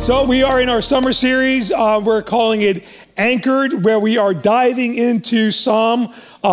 So we are in our summer series. We're calling it Anchored, where we are diving into Psalm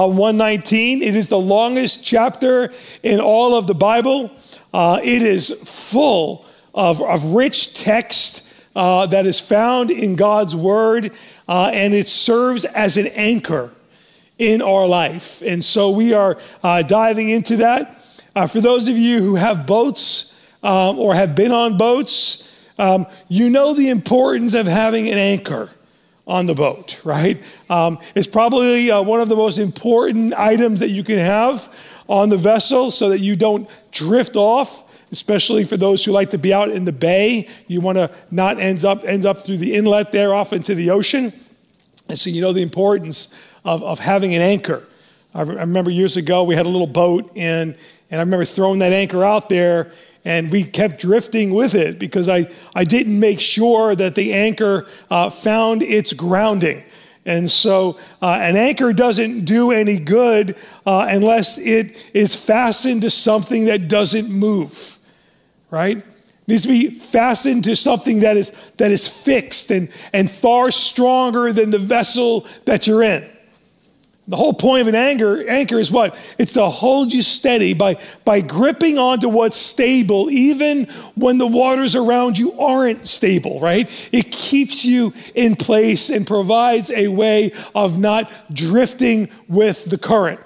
119. It is the longest chapter in all of the Bible. It is full of rich text that is found in God's Word, and it serves as an anchor in our life. And so we are diving into that. For those of you who have boats or have been on boats, you know the importance of having an anchor on the boat, right? It's probably one of the most important items that you can have on the vessel so that you don't drift off, especially for those who like to be out in the bay. You want to not end up through the inlet there off into the ocean. And so you know the importance of having an anchor. I remember years ago we had a little boat and I remember throwing that anchor out there, and we kept drifting with it because I didn't make sure that the anchor found its grounding. And so an anchor doesn't do any good unless it is fastened to something that doesn't move, right? It needs to be fastened to something that is fixed and far stronger than the vessel that you're in. The whole point of an anchor is what? It's to hold you steady by gripping onto what's stable, even when the waters around you aren't stable, right? It keeps you in place and provides a way of not drifting with the current.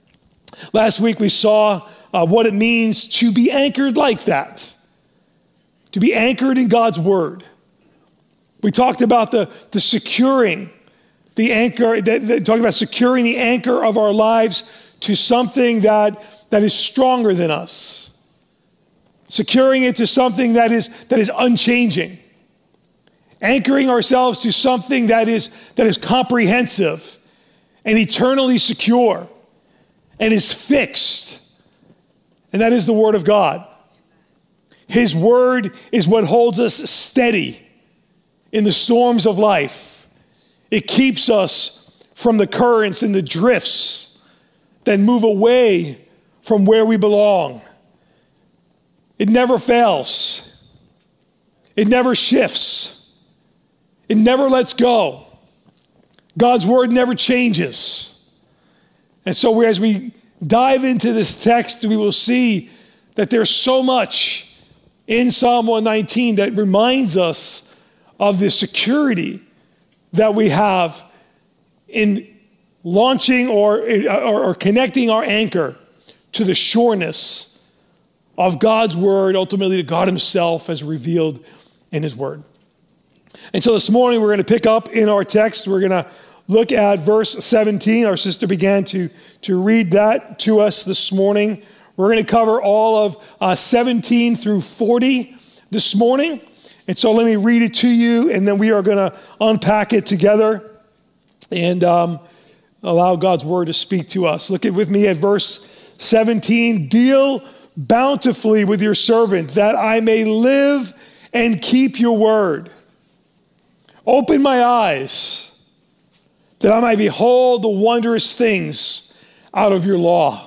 Last week we saw what it means to be anchored like that, to be anchored in God's Word. We talked about the securing the anchor, talking about securing the anchor of our lives to something that is stronger than us. Securing it to something that is unchanging. Anchoring ourselves to something that is comprehensive and eternally secure and is fixed. And that is the Word of God. His Word is what holds us steady in the storms of life. It keeps us from the currents and the drifts that move away from where we belong. It never fails. It never shifts. It never lets go. God's Word never changes. And so as we dive into this text, we will see that there's so much in Psalm 119 that reminds us of the security that we have in launching or connecting our anchor to the sureness of God's Word, ultimately to God Himself as revealed in His Word. And so this morning we're going to pick up in our text. We're going to look at verse 17. Our sister began to read that to us this morning. We're going to cover all of 17 through 40 this morning. And so let me read it to you, and then we are going to unpack it together and allow God's Word to speak to us. Look with me at verse 17. Deal bountifully with your servant, that I may live and keep your word. Open my eyes, that I might behold the wondrous things out of your law.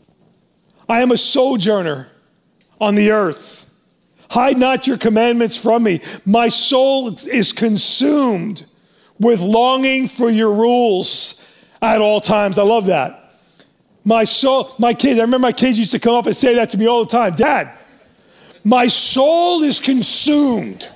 I am a sojourner on the earth. Hide not your commandments from me. My soul is consumed with longing for your rules at all times. I love that. My kids, I remember my kids used to come up and say that to me all the time. Dad, my soul is consumed.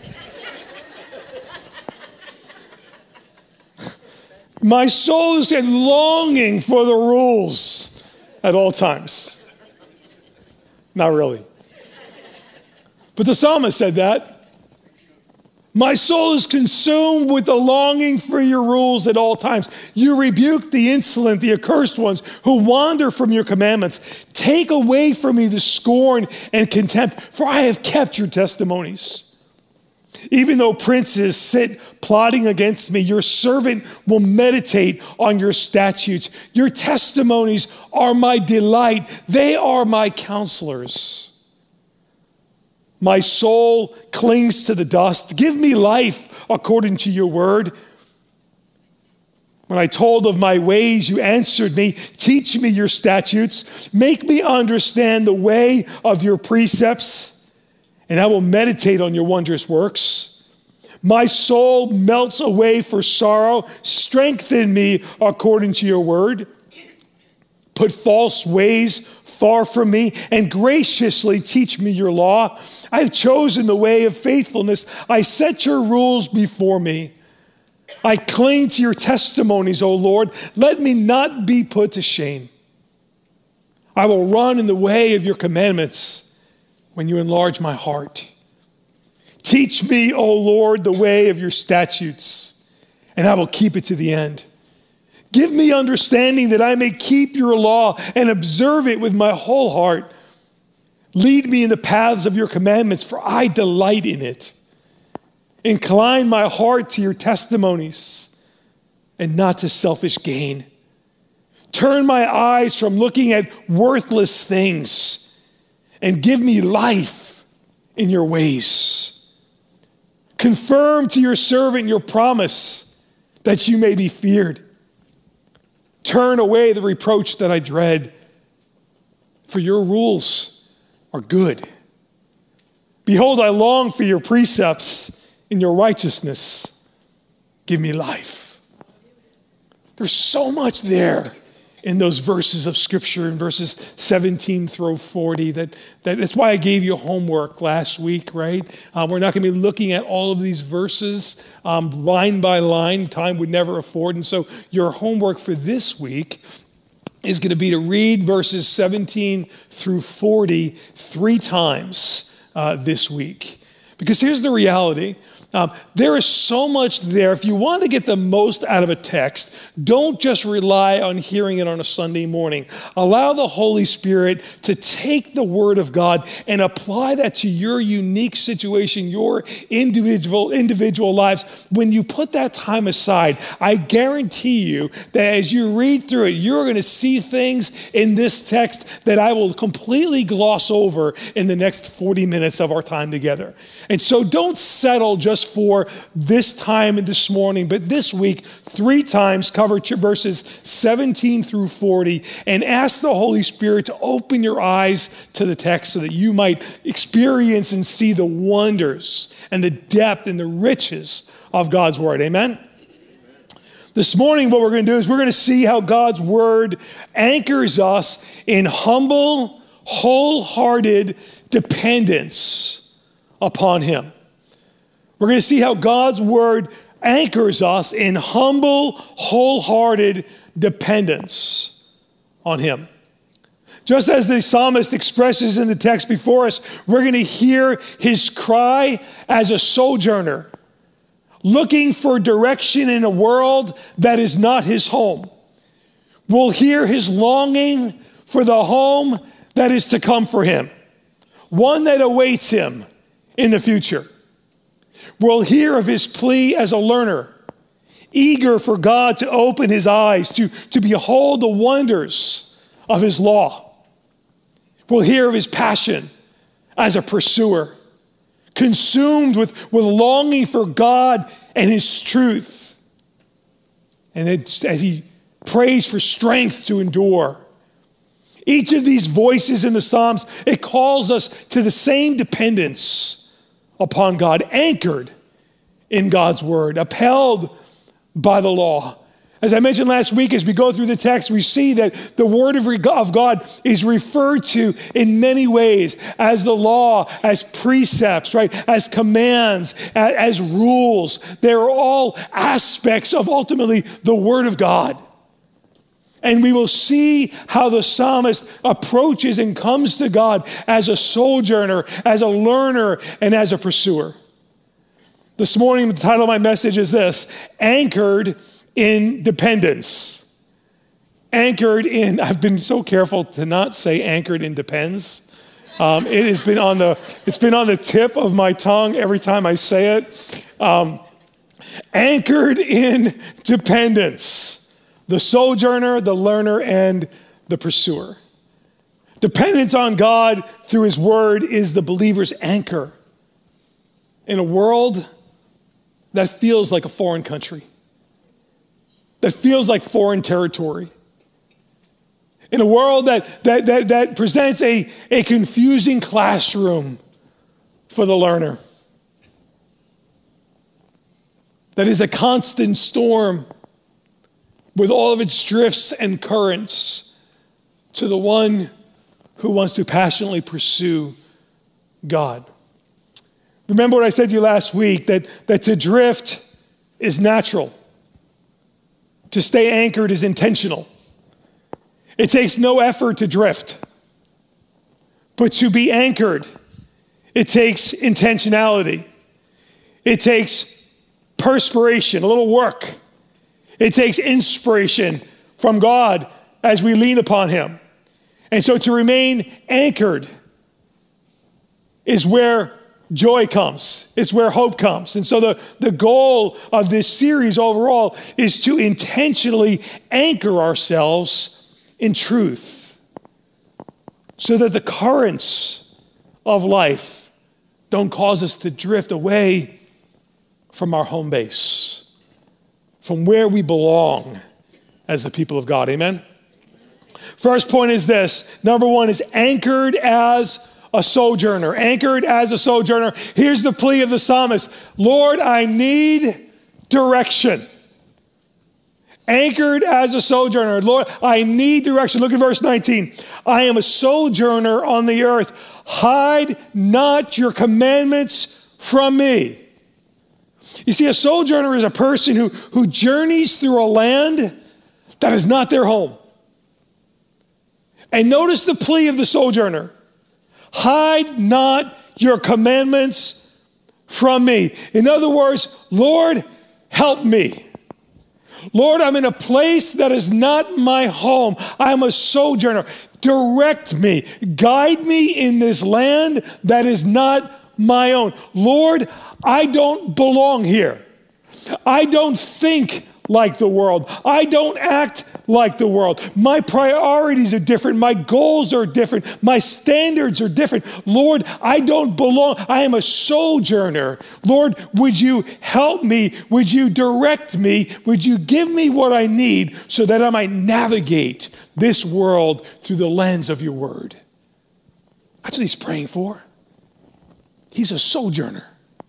My soul is longing for the rules at all times. Not really. But the psalmist said that. My soul is consumed with the longing for your rules at all times. You rebuke the insolent, the accursed ones who wander from your commandments. Take away from me the scorn and contempt, for I have kept your testimonies. Even though princes sit plotting against me, your servant will meditate on your statutes. Your testimonies are my delight. They are my counselors. My soul clings to the dust. Give me life according to your word. When I told of my ways, you answered me. Teach me your statutes. Make me understand the way of your precepts, and I will meditate on your wondrous works. My soul melts away for sorrow. Strengthen me according to your word. Put false ways far from me and graciously teach me your law. I've chosen the way of faithfulness. I set your rules before me. I cling to your testimonies, O Lord. Let me not be put to shame. I will run in the way of your commandments when you enlarge my heart. Teach me, O Lord, the way of your statutes, and I will keep it to the end. Give me understanding that I may keep your law and observe it with my whole heart. Lead me in the paths of your commandments, for I delight in it. Incline my heart to your testimonies and not to selfish gain. Turn my eyes from looking at worthless things and give me life in your ways. Confirm to your servant your promise that you may be feared. Turn away the reproach that I dread, for your rules are good. Behold, I long for your precepts. In your righteousness, give me life. There's so much there in those verses of Scripture, in verses 17 through 40, that's why I gave you homework last week, right? We're not going to be looking at all of these verses line by line. Time would never afford. And so your homework for this week is going to be to read verses 17 through 40 3 times this week. Because here's the reality. There is so much there. If you want to get the most out of a text, don't just rely on hearing it on a Sunday morning. Allow the Holy Spirit to take the Word of God and apply that to your unique situation, your individual lives. When you put that time aside, I guarantee you that as you read through it, you're going to see things in this text that I will completely gloss over in the next 40 minutes of our time together. And so don't settle just for this time and this morning, but this week, 3 times cover verses 17 through 40 and ask the Holy Spirit to open your eyes to the text so that you might experience and see the wonders and the depth and the riches of God's word. Amen? This morning, what we're going to do is we're going to see how God's word anchors us in humble, wholehearted dependence upon him. We're going to see how God's word anchors us in humble, wholehearted dependence on him. Just as the psalmist expresses in the text before us, we're going to hear his cry as a sojourner, looking for direction in a world that is not his home. We'll hear his longing for the home that is to come for him, one that awaits him in the future. We'll hear of his plea as a learner, eager for God to open his eyes, to behold the wonders of his law. We'll hear of his passion as a pursuer, consumed with longing for God and his truth. And as he prays for strength to endure. Each of these voices in the Psalms, it calls us to the same dependence upon God, anchored in God's word, upheld by the law. As I mentioned last week, as we go through the text, we see that the word of God is referred to in many ways as the law, as precepts, right? As commands, as rules. They're all aspects of ultimately the word of God. And we will see how the psalmist approaches and comes to God as a sojourner, as a learner, and as a pursuer. This morning, the title of my message is this: Anchored in Dependence. Anchored in, I've been so careful to not say anchored in depends. It's been on the tip of my tongue every time I say it. Anchored in dependence. The sojourner, the learner, and the pursuer. Dependence on God through his word is the believer's anchor in a world that feels like a foreign country, that feels like foreign territory, in a world that presents a confusing classroom for the learner. that is a constant storm with all of its drifts and currents, to the one who wants to passionately pursue God. Remember what I said to you last week, that to drift is natural. To stay anchored is intentional. It takes no effort to drift. But to be anchored, it takes intentionality. It takes perspiration, a little work. It takes inspiration from God as we lean upon him. And so to remain anchored is where joy comes. It's where hope comes. And so the goal of this series overall is to intentionally anchor ourselves in truth so that the currents of life don't cause us to drift away from our home base, from where we belong as the people of God. Amen? First point is this. Number one is anchored as a sojourner. Anchored as a sojourner. Here's the plea of the psalmist. Lord, I need direction. Anchored as a sojourner. Lord, I need direction. Look at verse 19. I am a sojourner on the earth. Hide not your commandments from me. You see, a sojourner is a person who journeys through a land that is not their home. And notice the plea of the sojourner. Hide not your commandments from me. In other words, Lord, help me. Lord, I'm in a place that is not my home. I'm a sojourner. Direct me. Guide me in this land that is not my own. Lord, I don't belong here. I don't think like the world. I don't act like the world. My priorities are different. My goals are different. My standards are different. Lord, I don't belong. I am a sojourner. Lord, would you help me? Would you direct me? Would you give me what I need so that I might navigate this world through the lens of your word? That's what he's praying for. He's a sojourner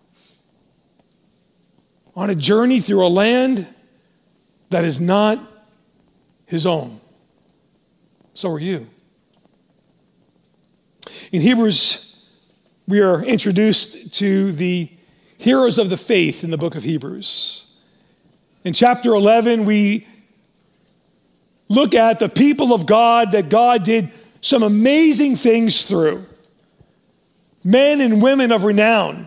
on a journey through a land that is not his own. So are you. In Hebrews, we are introduced to the heroes of the faith in the book of Hebrews. In chapter 11, we look at the people of God that God did some amazing things through. Men and women of renown.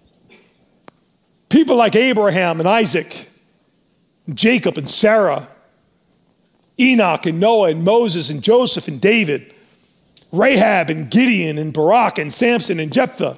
People like Abraham and Isaac, Jacob and Sarah, Enoch and Noah and Moses and Joseph and David, Rahab and Gideon and Barak and Samson and Jephthah,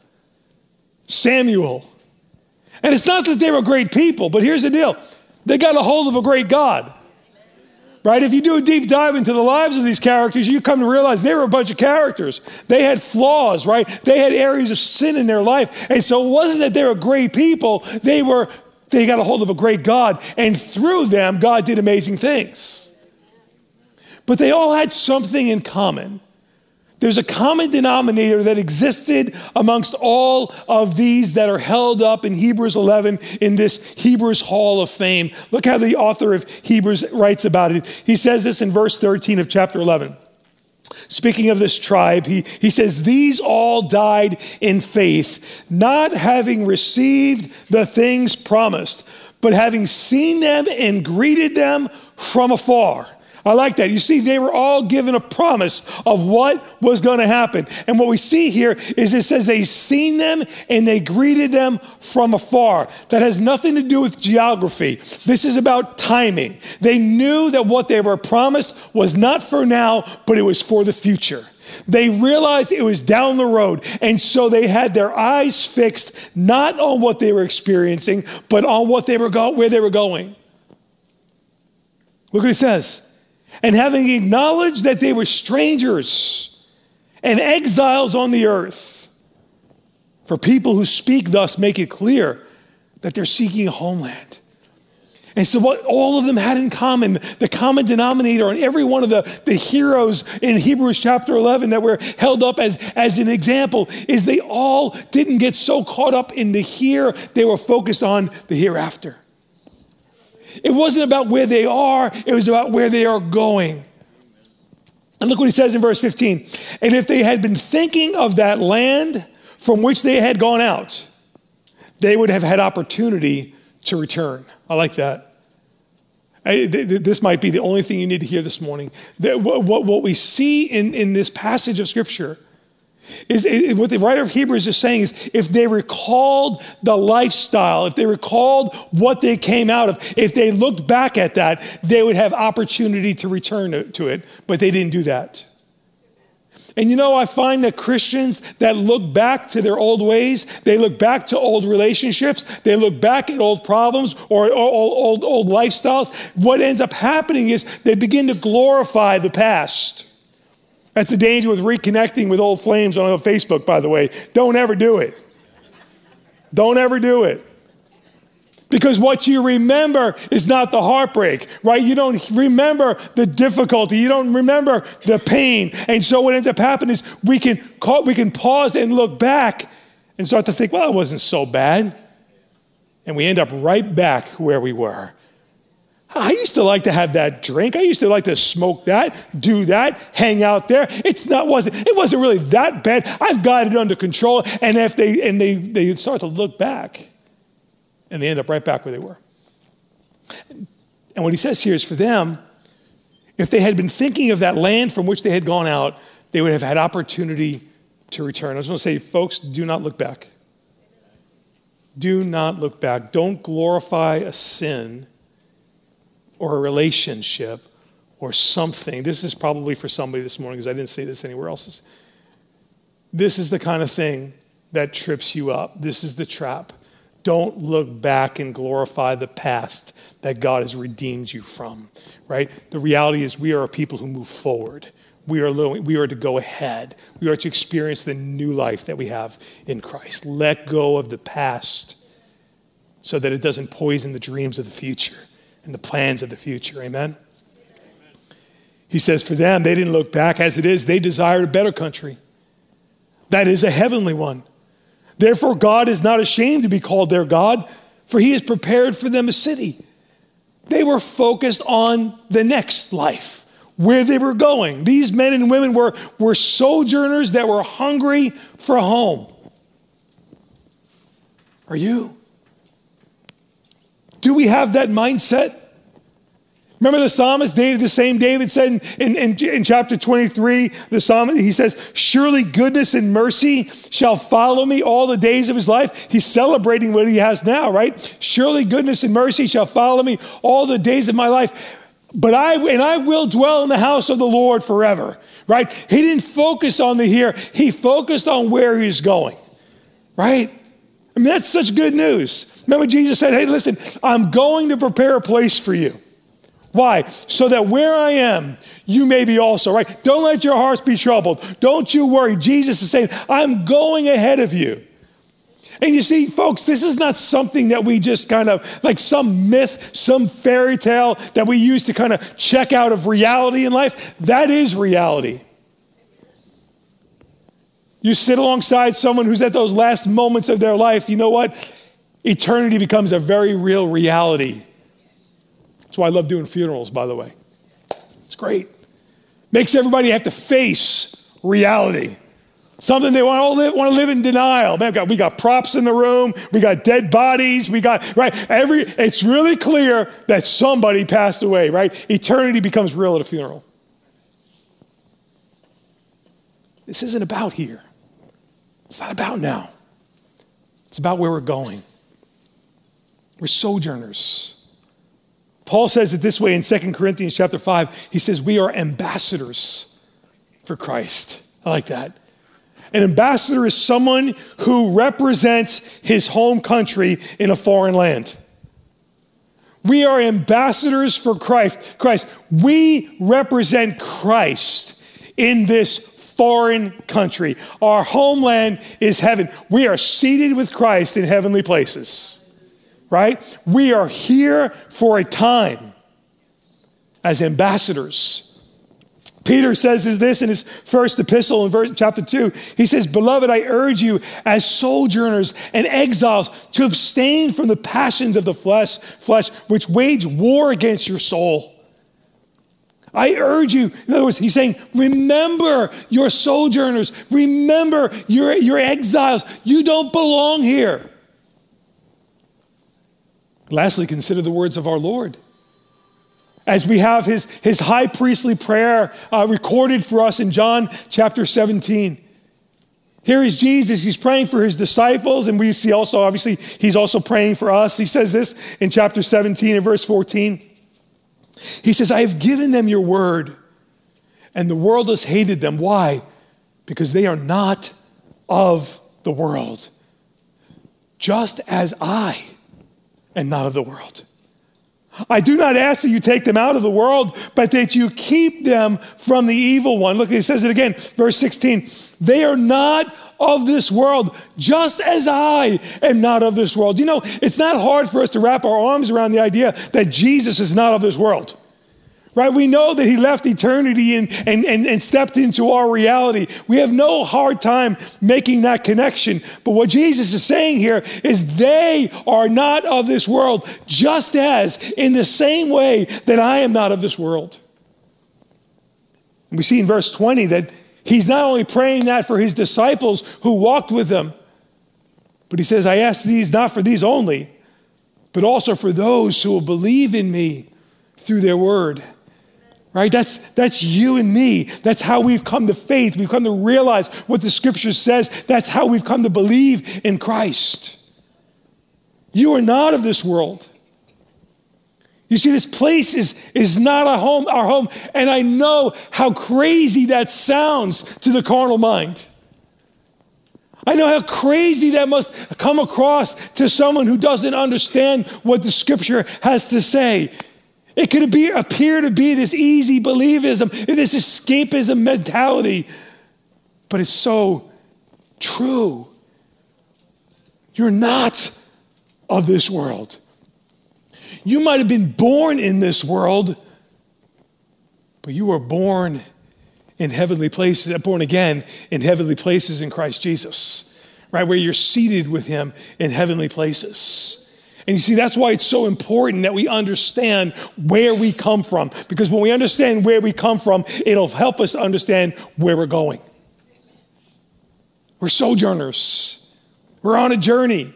Samuel. And it's not that they were great people, but here's the deal. They got a hold of a great God. Right? If you do a deep dive into the lives of these characters, you come to realize they were a bunch of characters. They had flaws, right? They had areas of sin in their life. And so it wasn't that they were great people. They got a hold of a great God. And through them, God did amazing things. But they all had something in common. There's a common denominator that existed amongst all of these that are held up in Hebrews 11 in this Hebrews Hall of Fame. Look how the author of Hebrews writes about it. He says this in verse 13 of chapter 11. Speaking of this tribe, he says, these all died in faith, not having received the things promised, but having seen them and greeted them from afar. I like that. You see, they were all given a promise of what was going to happen. And what we see here is it says they seen them and they greeted them from afar. That has nothing to do with geography. This is about timing. They knew that what they were promised was not for now, but it was for the future. They realized it was down the road. And so they had their eyes fixed not on what they were experiencing, but on what they were where they were going. Look what it says. And having acknowledged that they were strangers and exiles on the earth. For people who speak thus make it clear that they're seeking a homeland. And so what all of them had in common, the common denominator on every one of the heroes in Hebrews chapter 11 that were held up as an example, is they all didn't get so caught up in the here, they were focused on the hereafter. It wasn't about where they are, it was about where they are going. And look what he says in verse 15. And if they had been thinking of that land from which they had gone out, they would have had opportunity to return. I like that. This might be the only thing you need to hear this morning. What we see in this passage of Scripture is what the writer of Hebrews is saying is if they recalled the lifestyle, if they recalled what they came out of, if they looked back at that, they would have opportunity to return to it, but they didn't do that. And you know, I find that Christians that look back to their old ways, they look back to old relationships, they look back at old problems or old lifestyles, what ends up happening is they begin to glorify the past. That's the danger with reconnecting with old flames on Facebook, by the way. Don't ever do it. Don't ever do it. Because what you remember is not the heartbreak, right? You don't remember the difficulty. You don't remember the pain. And so what ends up happening is we can pause and look back and start to think, well, it wasn't so bad. And we end up right back where we were. I used to like to have that drink. I used to like to smoke that, do that, hang out there. It wasn't really that bad. I've got it under control. And if they start to look back, and they end up right back where they were. And what he says here is for them, if they had been thinking of that land from which they had gone out, they would have had opportunity to return. I just want to say, folks, do not look back. Do not look back. Don't glorify a sin or a relationship or something. This is probably for somebody this morning because I didn't say this anywhere else. This is the kind of thing that trips you up. This is the trap. Don't look back and glorify the past that God has redeemed you from, right? The reality is we are a people who move forward. We are to go ahead. We are to experience the new life that we have in Christ. Let go of the past so that it doesn't poison the dreams of the future and the plans of the future. Amen? He says for them, they didn't look back. As it is, they desired a better country. That is a heavenly one. Therefore, God is not ashamed to be called their God, for he has prepared for them a city. They were focused on the next life, where they were going. These men and women were sojourners that were hungry for a home. Are you? Do we have that mindset? Remember the psalmist, David, the same David said in chapter 23, the psalmist, he says, surely goodness and mercy shall follow me all the days of his life. He's celebrating what he has now, right? Surely goodness and mercy shall follow me all the days of my life. But I will dwell in the house of the Lord forever, right? He didn't focus on the here. He focused on where he's going, right? I mean, that's such good news. Remember Jesus said, hey, listen, I'm going to prepare a place for you. Why? So that where I am, you may be also, right? Don't let your hearts be troubled. Don't you worry. Jesus is saying, I'm going ahead of you. And you see, folks, this is not something that we just kind of, like some myth, some fairy tale that we use to kind of check out of reality in life. That is reality. You sit alongside someone who's at those last moments of their life, you know what? Eternity becomes a very real reality. That's why I love doing funerals, by the way. It's great. Makes everybody have to face reality. Something they want to live in denial. Man, we got props in the room. We got dead bodies. It's really clear that somebody passed away, right? Eternity becomes real at a funeral. This isn't about here. It's not about now. It's about where we're going. We're sojourners. Paul says it this way in 2 Corinthians chapter 5. He says, we are ambassadors for Christ. I like that. An ambassador is someone who represents his home country in a foreign land. We are ambassadors for Christ. We represent Christ in this foreign country. Our homeland is heaven. We are seated with Christ in heavenly places. right? We are here for a time as ambassadors. Peter says this in his first epistle in chapter 2. He says, "Beloved, I urge you as sojourners and exiles to abstain from the passions of the flesh which wage war against your soul." I urge you, in other words, he's saying, remember your sojourners. Remember your exiles. You don't belong here. Lastly, consider the words of our Lord. As we have his high priestly prayer recorded for us in John chapter 17. Here is Jesus. He's praying for his disciples, and we see also, obviously, he's also praying for us. He says this in chapter 17 and verse 14. He says, "I have given them your word, and the world has hated them." Why? Because they are not of the world, just as I am not of the world. I do not ask that you take them out of the world, but that you keep them from the evil one. Look, he says it again, verse 16. They are not of this world, just as I am not of this world. You know, it's not hard for us to wrap our arms around the idea that Jesus is not of this world. Right? We know that he left eternity and stepped into our reality. We have no hard time making that connection. But what Jesus is saying here is they are not of this world, just as in the same way that I am not of this world. And we see in verse 20 that he's not only praying that for his disciples who walked with him, but he says, "I ask these not for these only, but also for those who will believe in me through their word." Right? That's you and me. That's how we've come to faith. We've come to realize what the scripture says. That's how we've come to believe in Christ. You are not of this world. You see, this place is not our home. And I know how crazy that sounds to the carnal mind. I know how crazy that must come across to someone who doesn't understand what the scripture has to say. It could appear to be this easy believism, this escapism mentality, but it's so true. You're not of this world. You might have been born in this world, but you were born in heavenly places, born again in heavenly places in Christ Jesus, right? Where you're seated with him in heavenly places. And you see, that's why it's so important that we understand where we come from. Because when we understand where we come from, it'll help us understand where we're going. We're sojourners. We're on a journey.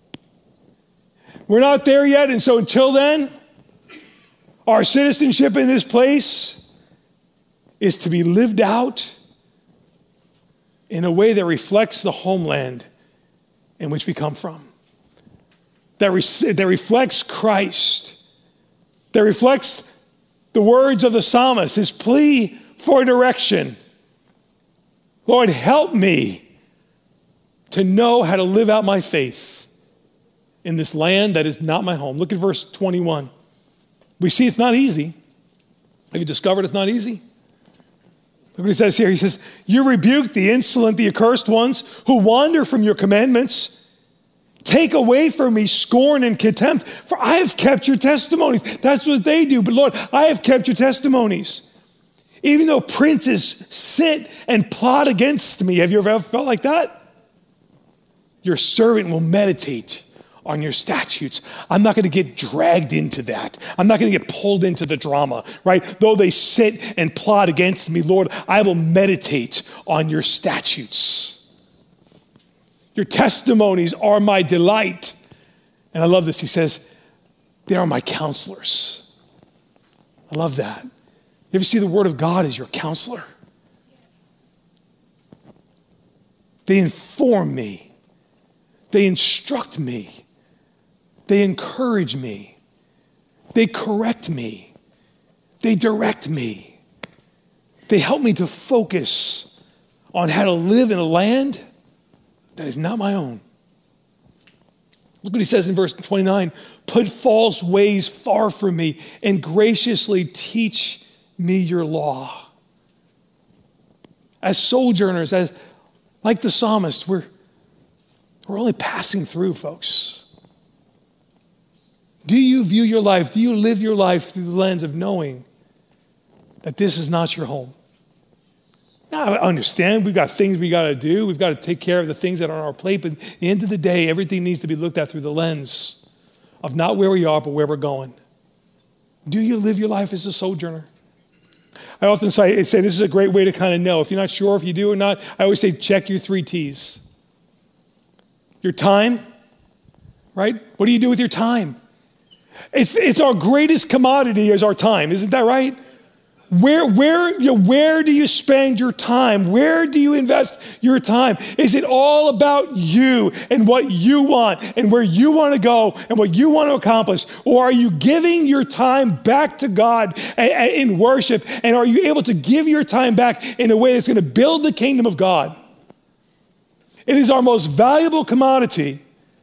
We're not there yet, and so until then, our citizenship in this place is to be lived out in a way that reflects the homeland in which we come from. That reflects Christ, that reflects the words of the psalmist, his plea for direction. Lord, help me to know how to live out my faith in this land that is not my home. Look at verse 21. We see it's not easy. Have you discovered it's not easy? Look what he says here. He says, "You rebuke the insolent, the accursed ones who wander from your commandments. Take away from me scorn and contempt, for I have kept your testimonies." That's what they do. But Lord, I have kept your testimonies. Even though princes sit and plot against me. Have you ever felt like that? Your servant will meditate on your statutes. I'm not going to get dragged into that. I'm not going to get pulled into the drama, right? Though they sit and plot against me, Lord, I will meditate on your statutes. Your testimonies are my delight. And I love this. He says, they are my counselors. I love that. You ever see the word of God as your counselor? They inform me. They instruct me. They encourage me. They correct me. They direct me. They help me to focus on how to live in a land that is not my own. Look what he says in verse 29. "Put false ways far from me and graciously teach me your law." As sojourners, like the psalmist, we're only passing through, folks. Do you view your life, do you live your life through the lens of knowing that this is not your home? Now, I understand we've got things we got to do. We've got to take care of the things that are on our plate. But at the end of the day, everything needs to be looked at through the lens of not where we are, but where we're going. Do you live your life as a sojourner? I often say this is a great way to kind of know. If you're not sure if you do or not, I always say check your 3 T's. Your time, right? What do you do with your time? It's our greatest commodity is our time. Isn't that right? Where do you spend your time? Where do you invest your time? Is it all about you and what you want and where you want to go and what you want to accomplish? Or are you giving your time back to God in worship? And are you able to give your time back in a way that's going to build the kingdom of God? It is our most valuable commodity.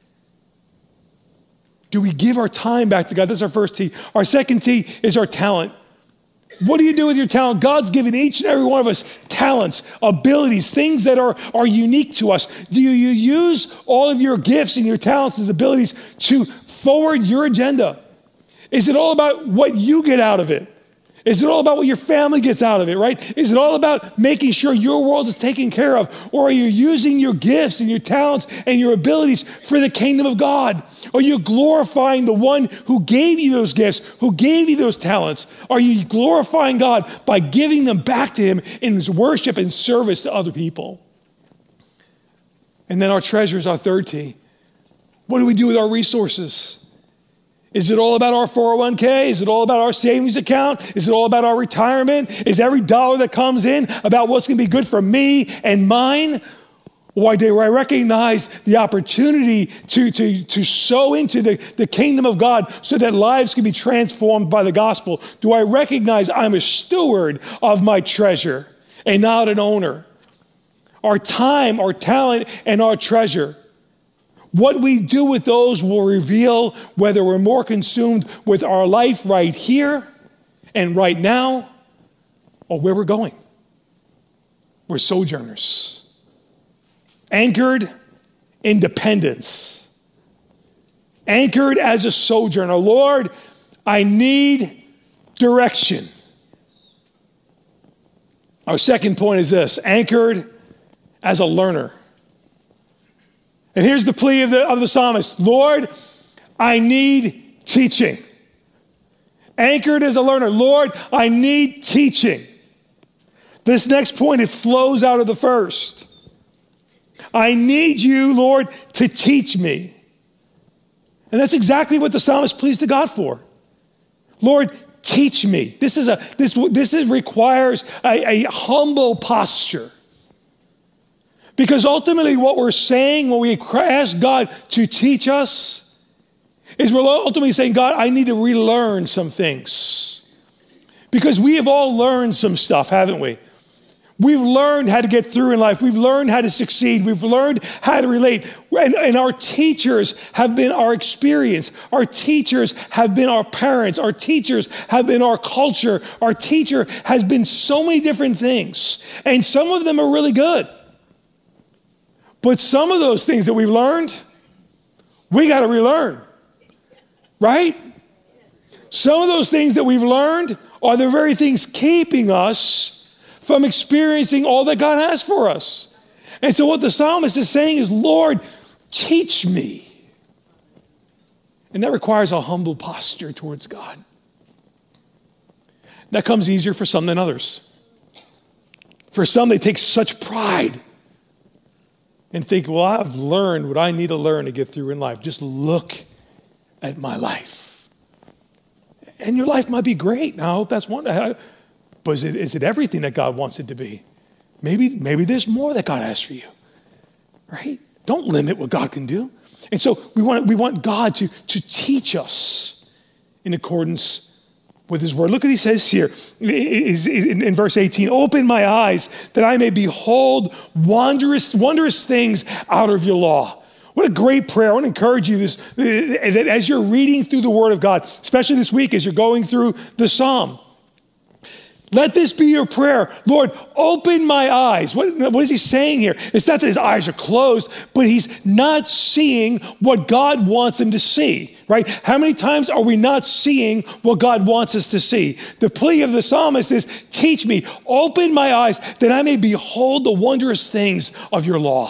Do we give our time back to God? That's our first T. Our second T is our talent. What do you do with your talent? God's given each and every one of us talents, abilities, things that are unique to us. Do you use all of your gifts and your talents and abilities to forward your agenda? Is it all about what you get out of it? Is it all about what your family gets out of it, right? Is it all about making sure your world is taken care of? Or are you using your gifts and your talents and your abilities for the kingdom of God? Are you glorifying the one who gave you those gifts, who gave you those talents? Are you glorifying God by giving them back to him in his worship and service to other people? And then our treasures, our third T. What do we do with our resources? Is it all about our 401k? Is it all about our savings account? Is it all about our retirement? Is every dollar that comes in about what's going to be good for me and mine? Or do I recognize the opportunity to sow into the kingdom of God so that lives can be transformed by the gospel? Do I recognize I'm a steward of my treasure and not an owner? Our time, our talent, and our treasure. What we do with those will reveal whether we're more consumed with our life right here and right now or where we're going. We're sojourners. Anchored in dependence. Anchored as a sojourner. Lord, I need direction. Our second point is this: anchored as a learner. And here's the plea of the psalmist. Lord, I need teaching. Anchored as a learner. Lord, I need teaching. This next point, it flows out of the first. I need you, Lord, to teach me. And that's exactly what the psalmist pleads to God for. Lord, teach me. This requires a humble posture. Because ultimately what we're saying when we ask God to teach us is we're ultimately saying, God, I need to relearn some things. Because we have all learned some stuff, haven't we? We've learned how to get through in life. We've learned how to succeed. We've learned how to relate. And our teachers have been our experience. Our teachers have been our parents. Our teachers have been our culture. Our teacher has been so many different things. And some of them are really good. But some of those things that we've learned, we got to relearn, right? Some of those things that we've learned are the very things keeping us from experiencing all that God has for us. And so what the psalmist is saying is, Lord, teach me. And that requires a humble posture towards God. That comes easier for some than others. For some, they take such pride and think, well, I've learned what I need to learn to get through in life. Just look at my life. And your life might be great. Now, I hope that's one. But is it everything that God wants it to be? Maybe there's more that God has for you, right? Don't limit what God can do. And so we want God to teach us in accordance with his word. Look what he says here in verse 18. Open my eyes that I may behold wondrous things out of your law. What a great prayer. I want to encourage you that as you're reading through the word of God, especially this week as you're going through the psalm, Let this be your prayer. Lord, open my eyes. What is he saying here? It's not that his eyes are closed, but he's not seeing what God wants him to see, right? How many times are we not seeing what God wants us to see? The plea of the psalmist is, teach me, open my eyes, that I may behold the wondrous things of your law.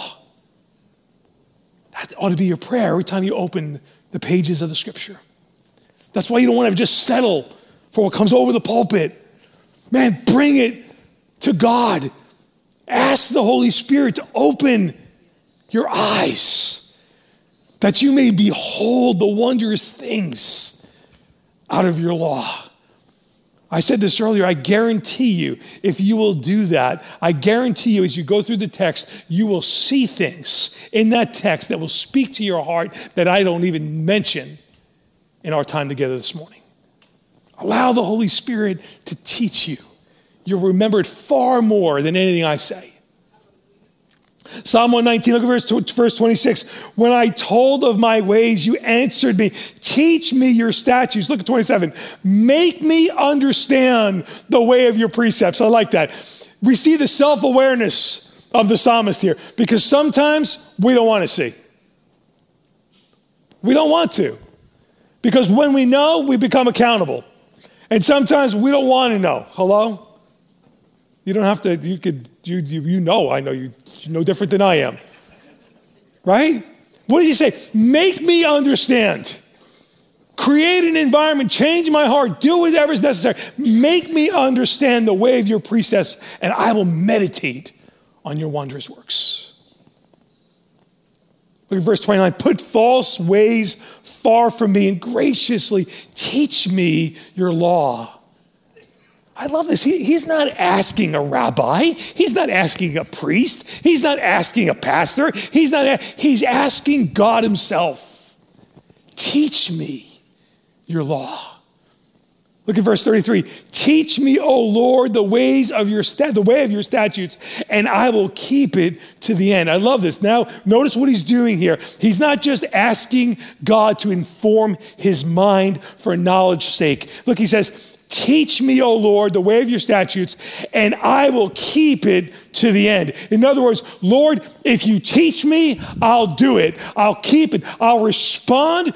That ought to be your prayer every time you open the pages of the scripture. That's why you don't want to just settle for what comes over the pulpit. Man, bring it to God. Ask the Holy Spirit to open your eyes that you may behold the wondrous things out of your law. I said this earlier, I guarantee you, if you will do that, I guarantee you as you go through the text, you will see things in that text that will speak to your heart that I don't even mention in our time together this morning. Allow the Holy Spirit to teach you. You'll remember it far more than anything I say. Psalm 119, look at verse 26. When I told of my ways, you answered me. Teach me your statutes. Look at 27. Make me understand the way of your precepts. I like that. We see the self-awareness of the psalmist here because sometimes we don't want to see. We don't want to. Because when we know, we become accountable. And sometimes we don't want to know. Hello? You don't have to, you know, I know you're no different than I am. Right? What does he say? Make me understand. Create an environment, change my heart, do whatever is necessary. Make me understand the way of your precepts, and I will meditate on your wondrous works. Look at verse 29. Put false ways far from me and graciously teach me your law. I love this. He's not asking a rabbi. He's not asking a priest. He's not asking a pastor. He's asking God himself. Teach me your law. Look at verse 33. Teach me, O Lord, the way of your statutes, and I will keep it to the end. I love this. Now, notice what he's doing here. He's not just asking God to inform his mind for knowledge's sake. Look, he says, teach me, O Lord, the way of your statutes, and I will keep it to the end. In other words, Lord, if you teach me, I'll do it. I'll keep it. I'll respond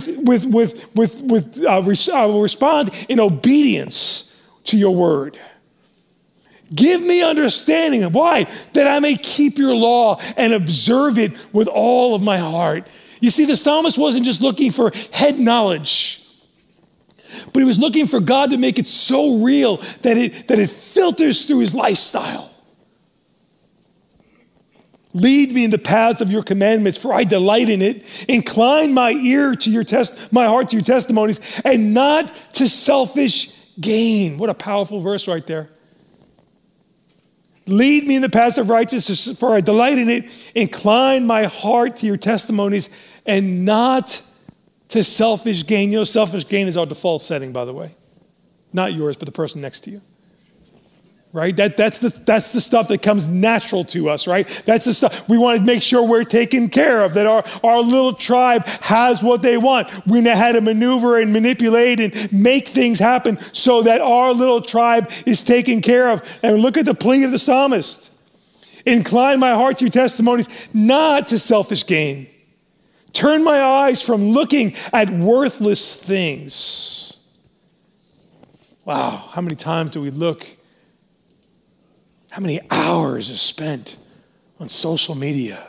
I will respond in obedience to your word. Give me understanding. Why? That I may keep your law and observe it with all of my heart. You see, the psalmist wasn't just looking for head knowledge, but he was looking for God to make it so real that it filters through his lifestyle. Lead me in the paths of your commandments, for I delight in it. Incline my heart to your testimonies, and not to selfish gain. What a powerful verse right there. Lead me in the paths of righteousness, for I delight in it. Incline my heart to your testimonies, and not to selfish gain. You know, selfish gain is our default setting, by the way. Not yours, but the person next to you. Right? That's the stuff that comes natural to us, right? That's the stuff we want to make sure we're taken care of, that our little tribe has what they want. We know how to maneuver and manipulate and make things happen so that our little tribe is taken care of. And look at the plea of the psalmist. Incline my heart to your testimonies, not to selfish gain. Turn my eyes from looking at worthless things. Wow, how many times do we look? How many hours are spent on social media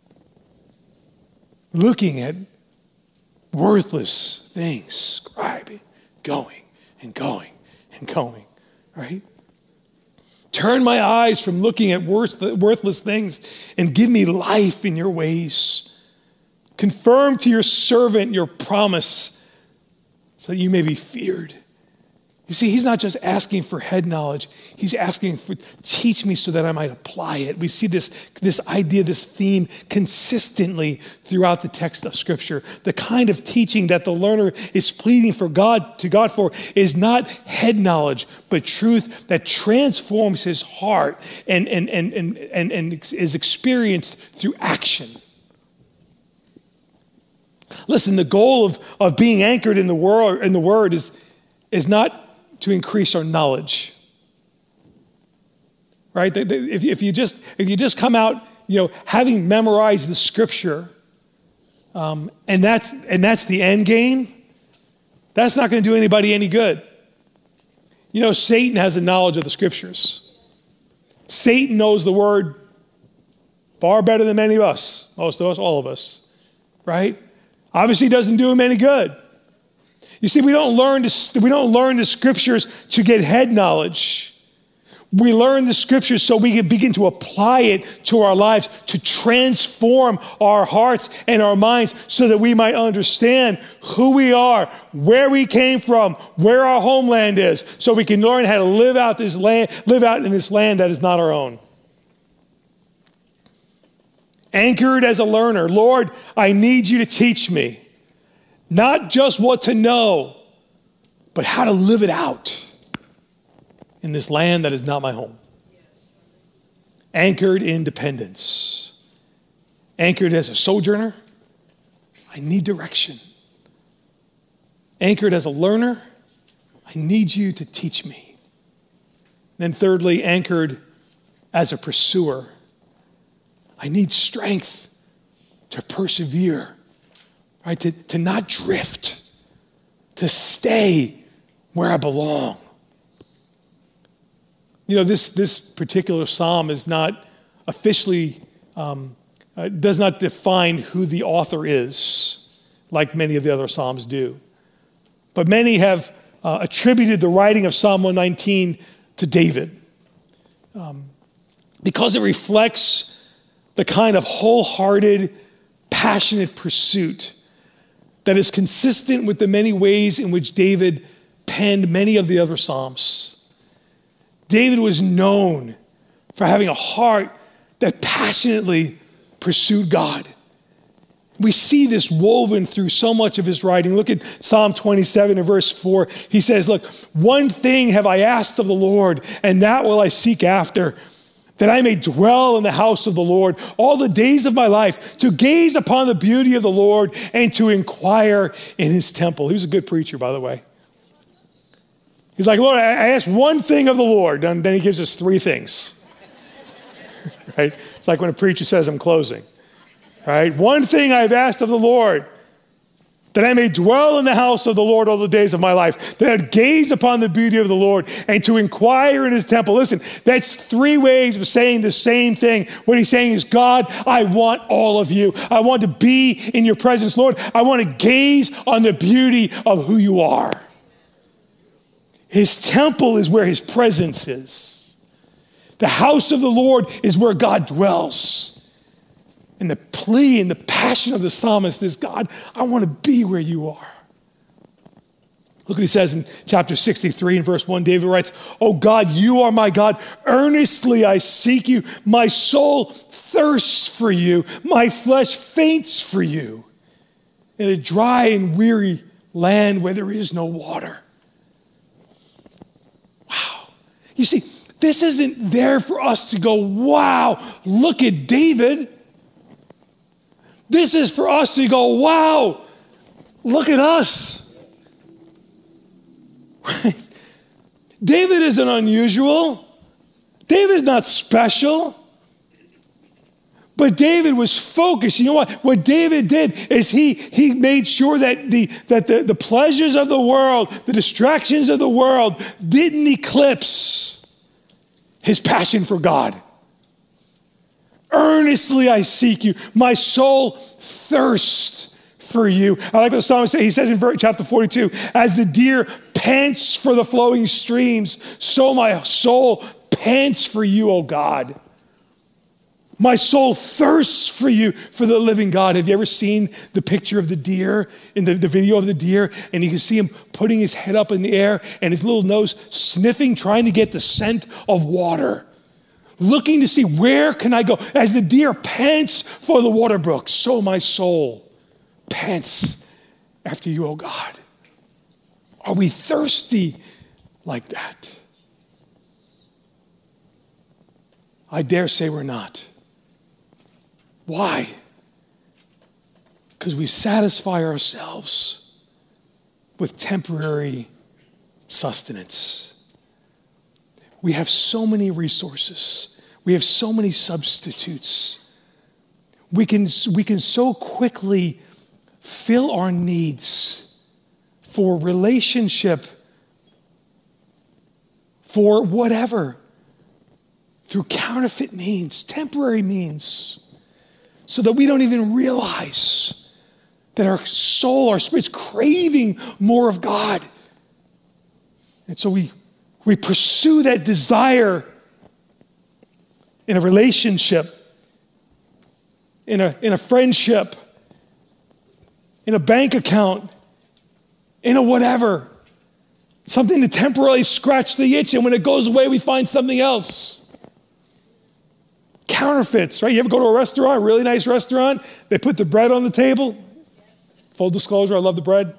looking at worthless things, scribing, going and going and going, right? Turn my eyes from looking at worthless things and give me life in your ways. Confirm to your servant your promise so that you may be feared. You see, he's not just asking for head knowledge. He's asking for, teach me so that I might apply it. We see this idea, this theme consistently throughout the text of Scripture. The kind of teaching that the learner is pleading to God for is not head knowledge, but truth that transforms his heart and is experienced through action. Listen, the goal of being anchored in the word is not to increase our knowledge. right? If you just come out, having memorized the scripture, and that's the end game, that's not going to do anybody any good. Satan has a knowledge of the scriptures. Satan knows the word far better than many of us, most of us, all of us, right? Obviously, it doesn't do him any good. You see, we don't learn the scriptures to get head knowledge. We learn the scriptures so we can begin to apply it to our lives, to transform our hearts and our minds so that we might understand who we are, where we came from, where our homeland is, so we can learn how to live out in this land that is not our own. Anchored as a learner. Lord, I need you to teach me, not just what to know, but how to live it out in this land that is not my home. Anchored in dependence. Anchored as a sojourner. I need direction. Anchored as a learner. I need you to teach me. Then thirdly, anchored as a pursuer. I need strength to persevere, right? To not drift, to stay where I belong. This particular psalm is not officially, does not define who the author is, like many of the other psalms do. But many have attributed the writing of Psalm 119 to David because it reflects the kind of wholehearted, passionate pursuit that is consistent with the many ways in which David penned many of the other Psalms. David was known for having a heart that passionately pursued God. We see this woven through so much of his writing. Look at Psalm 27 and verse 4. He says, look, one thing have I asked of the Lord, and that will I seek after, that I may dwell in the house of the Lord all the days of my life, to gaze upon the beauty of the Lord and to inquire in his temple. He was a good preacher, by the way. He's like, Lord, I asked one thing of the Lord, and then he gives us three things. Right? It's like when a preacher says, I'm closing. Right? One thing I've asked of the Lord, that I may dwell in the house of the Lord all the days of my life, that I'd gaze upon the beauty of the Lord and to inquire in his temple. Listen, that's three ways of saying the same thing. What he's saying is, God, I want all of you. I want to be in your presence. Lord, I want to gaze on the beauty of who you are. His temple is where his presence is. The house of the Lord is where God dwells. And the plea and the passion of the psalmist is, God, I want to be where you are. Look what he says in chapter 63 and verse 1. David writes, oh God, you are my God. Earnestly I seek you. My soul thirsts for you. My flesh faints for you in a dry and weary land where there is no water. Wow. You see, this isn't there for us to go, wow, look at David. This is for us to go, wow, look at us. Right? David isn't unusual. David's not special. But David was focused. You know what? What David did is he made sure that the pleasures of the world, the distractions of the world didn't eclipse his passion for God. Earnestly I seek you. My soul thirsts for you. I like what the psalmist says. He says in chapter 42, as the deer pants for the flowing streams, so my soul pants for you, O God. My soul thirsts for you, for the living God. Have you ever seen the picture of the deer, in the video of the deer, and you can see him putting his head up in the air and his little nose sniffing, trying to get the scent of water, looking to see where can I go. As the deer pants for the water brook, so my soul pants after you, O God. Are we thirsty like that? I dare say we're not. Why? Because we satisfy ourselves with temporary sustenance. we have so many resources. We have so many substitutes. We can so quickly fill our needs for relationship, for whatever, through counterfeit means, temporary means, so that we don't even realize that our soul, our spirit's craving more of God. And so we pursue that desire in a relationship, in a friendship, in a bank account, in a whatever. Something to temporarily scratch the itch, and when it goes away, we find something else. Counterfeits, right? You ever go to a restaurant, a really nice restaurant, they put the bread on the table. Full disclosure, I love the bread.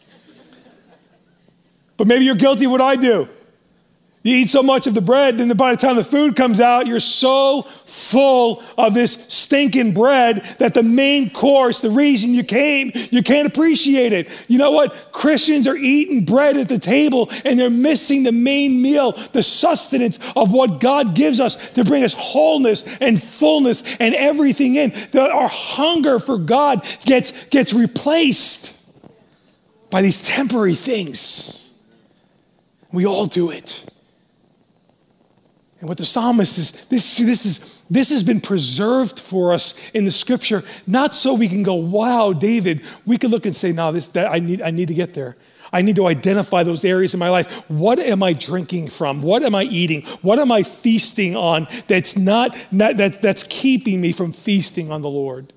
But maybe you're guilty of what I do. You eat so much of the bread, and then by the time the food comes out, you're so full of this stinking bread that the main course, the reason you came, you can't appreciate it. You know what? Christians are eating bread at the table, and they're missing the main meal, the sustenance of what God gives us to bring us wholeness and fullness and everything in. Our hunger for God gets replaced by these temporary things. We all do it. And what the psalmist is, this has been preserved for us in the scripture, not so we can go, wow, David. We could look and say, no, I need to get there. I need to identify those areas in my life. What am I drinking from? What am I eating? What am I feasting on that's keeping me from feasting on the Lord?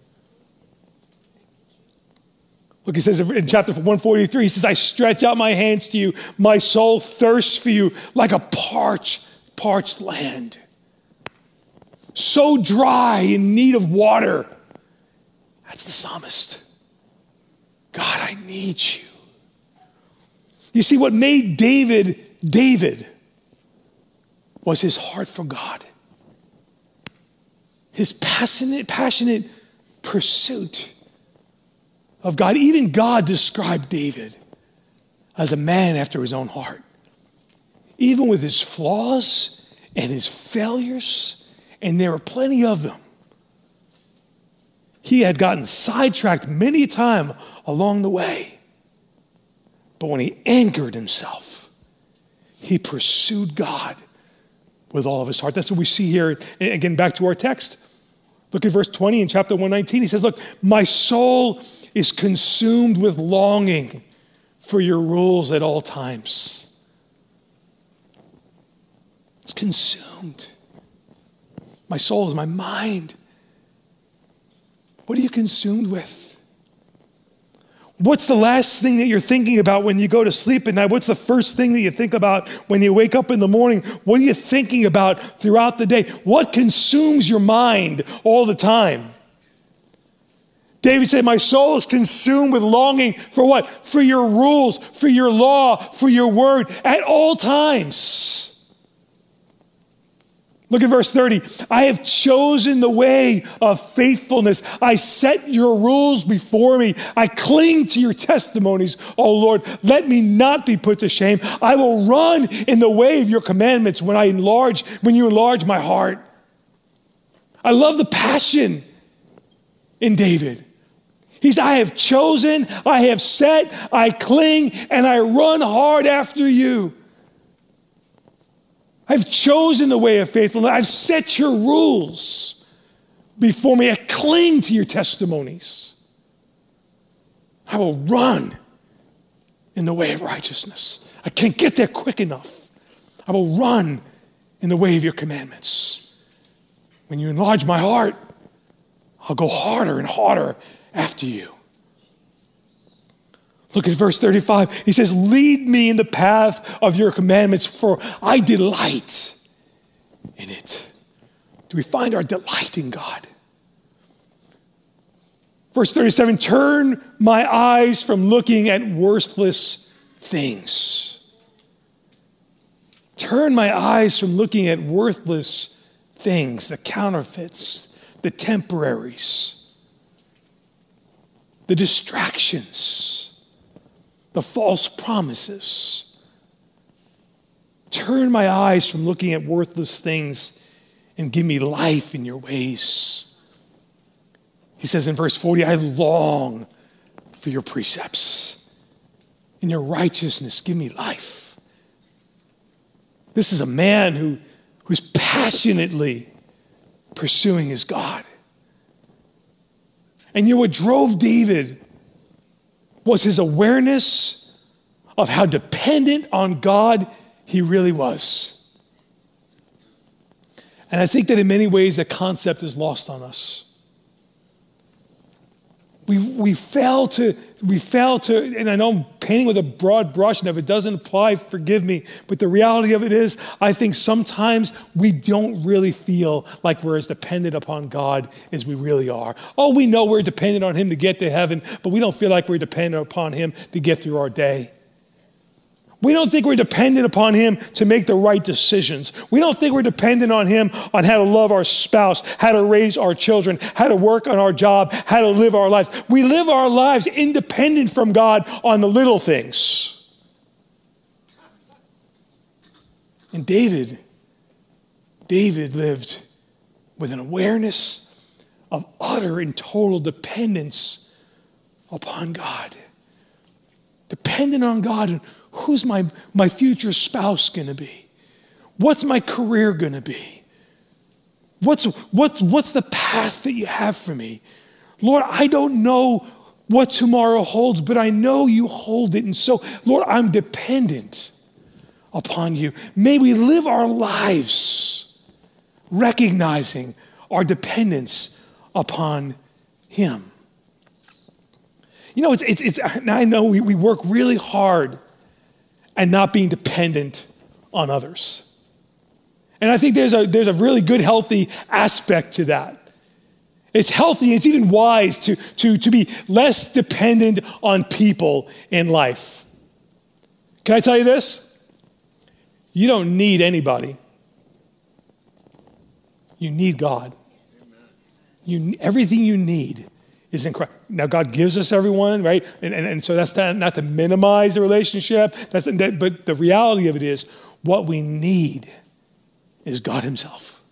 Look, he says in chapter 143, he says, I stretch out my hands to you. My soul thirsts for you like a parched land, so dry, in need of water. That's the psalmist. God, I need you. You see, what made David was his heart for God, his passionate pursuit of God. Even God described David as a man after his own heart. Even with his flaws and his failures, and there were plenty of them. He had gotten sidetracked many a time along the way. But when he anchored himself, he pursued God with all of his heart. That's what we see here. Again, back to our text. Look at verse 20 in chapter 119. He says, look, my soul is consumed with longing for your rules at all times. It's consumed. My soul is my mind. What are you consumed with? What's the last thing that you're thinking about when you go to sleep at night? What's the first thing that you think about when you wake up in the morning? What are you thinking about throughout the day? What consumes your mind all the time? David said, my soul is consumed with longing for what? For your rules, for your law, for your word at all times. Look at verse 30. I have chosen the way of faithfulness. I set your rules before me. I cling to your testimonies, O Lord. Let me not be put to shame. I will run in the way of your commandments when you enlarge my heart. I love the passion in David. He said, I have chosen, I have set, I cling, and I run hard after you. I've chosen the way of faithfulness. I've set your rules before me. I cling to your testimonies. I will run in the way of righteousness. I can't get there quick enough. I will run in the way of your commandments. When you enlarge my heart, I'll go harder and harder after you. Look at verse 35. He says, lead me in the path of your commandments, for I delight in it. Do we find our delight in God? Verse 37, turn my eyes from looking at worthless things. Turn my eyes from looking at worthless things, the counterfeits, the temporaries, the distractions, the false promises. Turn my eyes from looking at worthless things and give me life in your ways. He says in verse 40, I long for your precepts. In your righteousness, give me life. This is a man who's passionately pursuing his God. And you know what drove David was his awareness of how dependent on God he really was. And I think that in many ways that concept is lost on us. We fail to, and I know I'm painting with a broad brush, and if it doesn't apply, forgive me, but the reality of it is, I think sometimes we don't really feel like we're as dependent upon God as we really are. Oh, we know we're dependent on him to get to heaven, but we don't feel like we're dependent upon him to get through our day. We don't think we're dependent upon him to make the right decisions. We don't think we're dependent on him on how to love our spouse, how to raise our children, how to work on our job, how to live our lives. We live our lives independent from God on the little things. And David lived with an awareness of utter and total dependence upon God. Dependent on God. And who's my future spouse going to be? What's my career going to be? What's the path that you have for me? Lord, I don't know what tomorrow holds, but I know you hold it. And so, Lord, I'm dependent upon you. May we live our lives recognizing our dependence upon him. You know, I know we work really hard at not being dependent on others. And I think there's a really good, healthy aspect to that. It's healthy, it's even wise to be less dependent on people in life. Can I tell you this? You don't need anybody. You need God. Everything you need is incredible. Now, God gives us everyone, right? And so that's not to minimize the relationship. But the reality of it is, what we need is God himself.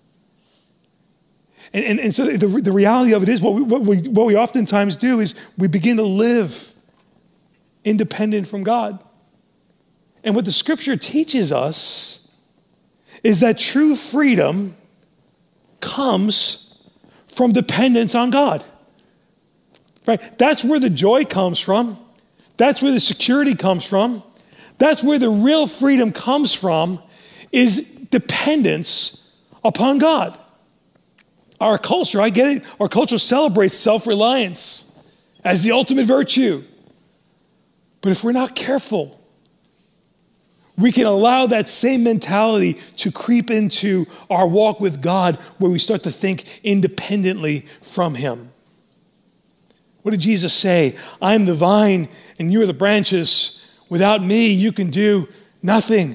And so the reality of it is, what we oftentimes do is we begin to live independent from God. And what the scripture teaches us is that true freedom comes from dependence on God. Right? That's where the joy comes from. That's where the security comes from. That's where the real freedom comes from, is dependence upon God. Our culture, I get it, our culture celebrates self-reliance as the ultimate virtue. But if we're not careful, we can allow that same mentality to creep into our walk with God, where we start to think independently from him. What did Jesus say? I'm the vine and you are the branches. Without me, you can do nothing.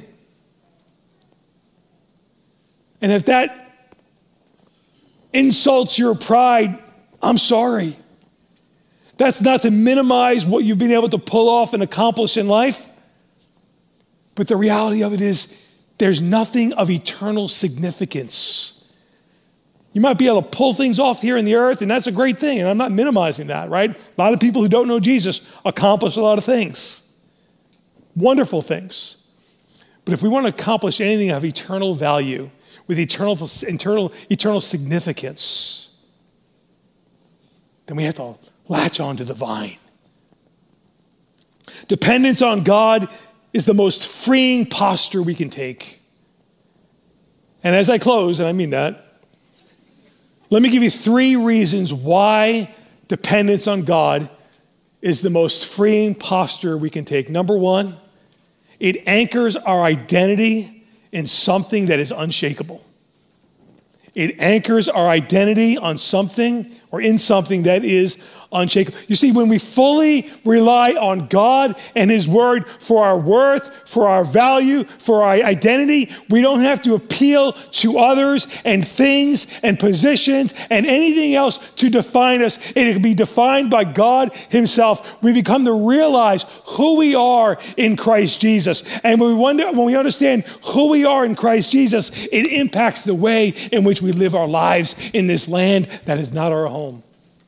And if that insults your pride, I'm sorry. That's not to minimize what you've been able to pull off and accomplish in life. But the reality of it is, there's nothing of eternal significance. You might be able to pull things off here in the earth, and that's a great thing, and I'm not minimizing that, right? A lot of people who don't know Jesus accomplish a lot of things, wonderful things. But if we want to accomplish anything of eternal value, with eternal significance, then we have to latch on to the vine. Dependence on God is the most freeing posture we can take. And as I close, and I mean that, let me give you 3 reasons why dependence on God is the most freeing posture we can take. Number 1, it anchors our identity in something that is unshakable. It anchors our identity on something or in something that is unshakable. You see, when we fully rely on God and his word for our worth, for our value, for our identity, we don't have to appeal to others and things and positions and anything else to define us. It can be defined by God himself. We become to realize who we are in Christ Jesus. And when we understand who we are in Christ Jesus, it impacts the way in which we live our lives in this land that is not our home.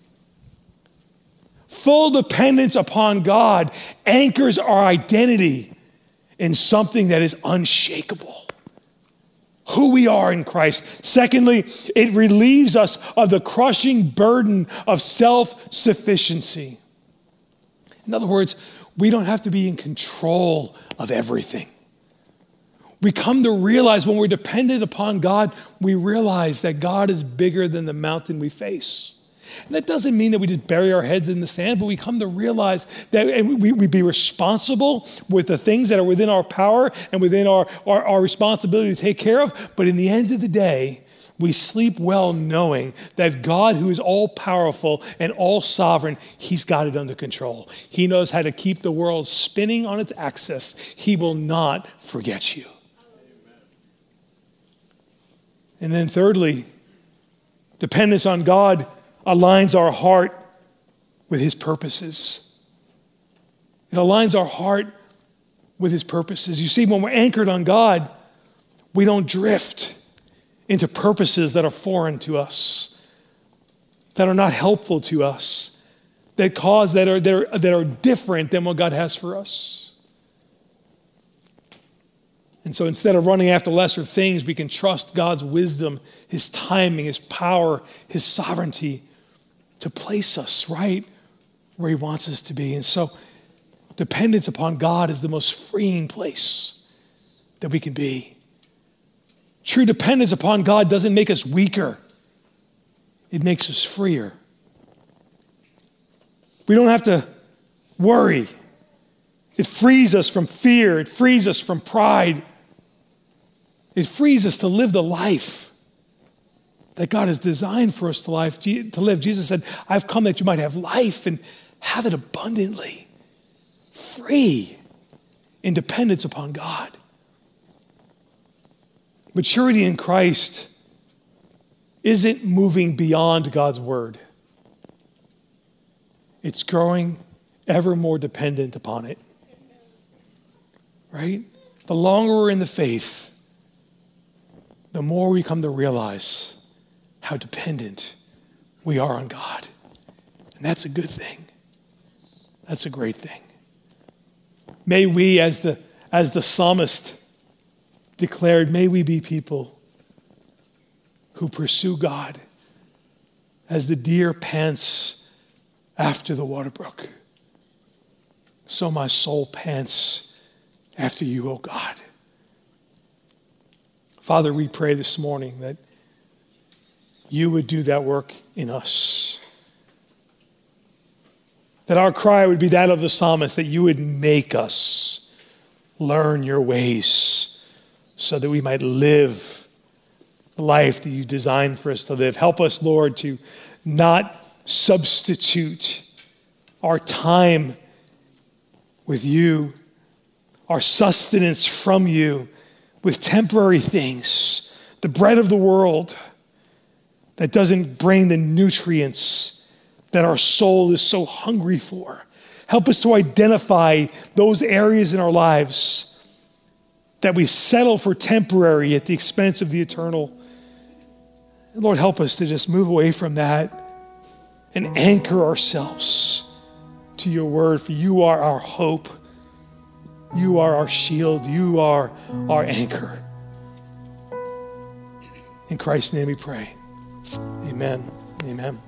Full dependence upon God anchors our identity in something that is unshakable. Who we are in Christ. Secondly, it relieves us of the crushing burden of self-sufficiency. In other words, we don't have to be in control of everything. We come to realize when we're dependent upon God, we realize that God is bigger than the mountain we face. And that doesn't mean that we just bury our heads in the sand, but we come to realize that we be responsible with the things that are within our power and within our responsibility to take care of. But in the end of the day, we sleep well knowing that God, who is all powerful and all sovereign, he's got it under control. He knows how to keep the world spinning on its axis. He will not forget you. And then thirdly, dependence on God aligns our heart with his purposes. It aligns our heart with his purposes. You see, when we're anchored on God, we don't drift into purposes that are foreign to us, that are not helpful to us, that are different than what God has for us. And so instead of running after lesser things, we can trust God's wisdom, his timing, his power, his sovereignty to place us right where he wants us to be. And so dependence upon God is the most freeing place that we can be. True dependence upon God doesn't make us weaker. It makes us freer. We don't have to worry. It frees us from fear. It frees us from pride. It frees us to live the life that God has designed for us to live. Jesus said, I've come that you might have life and have it abundantly. Free in dependence upon God. Maturity in Christ isn't moving beyond God's word. It's growing ever more dependent upon it. Right? The longer we're in the faith, the more we come to realize how dependent we are on God. And that's a good thing. That's a great thing. May we, as the psalmist declared, may we be people who pursue God as the deer pants after the water brook. So my soul pants after you, O God. Father, we pray this morning that you would do that work in us. That our cry would be that of the psalmist, that you would make us learn your ways so that we might live the life that you designed for us to live. Help us, Lord, to not substitute our time with you, our sustenance from you, with temporary things, the bread of the world that doesn't bring the nutrients that our soul is so hungry for. Help us to identify those areas in our lives that we settle for temporary at the expense of the eternal. And Lord, help us to just move away from that and anchor ourselves to your word, for you are our hope. You are our shield. You are our anchor. In Christ's name we pray. Amen. Amen.